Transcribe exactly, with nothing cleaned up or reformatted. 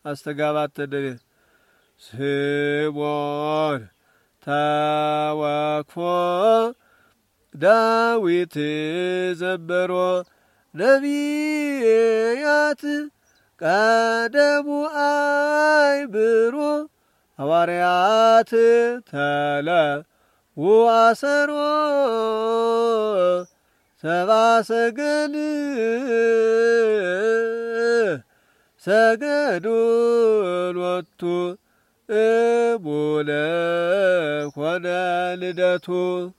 አስተጋባት ተደረ ስሞን ተወክፎ ዳዊት ዘበሮ ነቢያት ቀደሙ አይብሮ ሐዋርያት ተለዉ አሰሮ ሰብአ ሰገል ሰገዱ ሎቱ እሙለ ኮነ ልደቱ